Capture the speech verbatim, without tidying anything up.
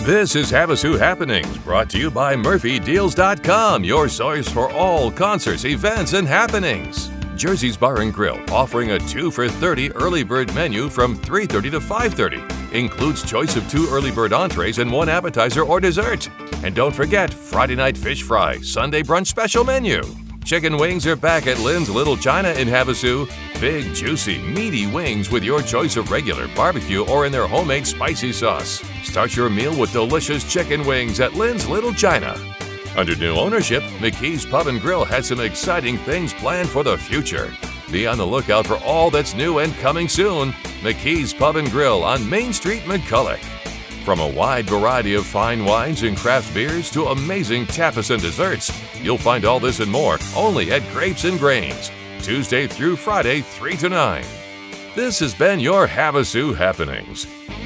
This is Havasu Happenings, brought to you by Murphy Deals dot com, your source for all concerts, events, and happenings. Jersey's Bar and Grill, offering a two for thirty early bird menu from three thirty to five thirty. Includes choice of two early bird entrees and one appetizer or dessert. And don't forget, Friday night fish fry, Sunday brunch special menu. Chicken wings are back at Lynn's Little China in Havasu. Big, juicy, meaty wings with your choice of regular, barbecue, or in their homemade spicy sauce. Start your meal with delicious chicken wings at Lynn's Little China. Under new ownership, McKee's Pub and Grill has some exciting things planned for the future. Be on the lookout for all that's new and coming soon. McKee's Pub and Grill on Main Street, McCulloch. From a wide variety of fine wines and craft beers to amazing tapas and desserts, you'll find all this and more only at Grapes and Grains, Tuesday through Friday, three to nine. This has been your Havasu Happenings.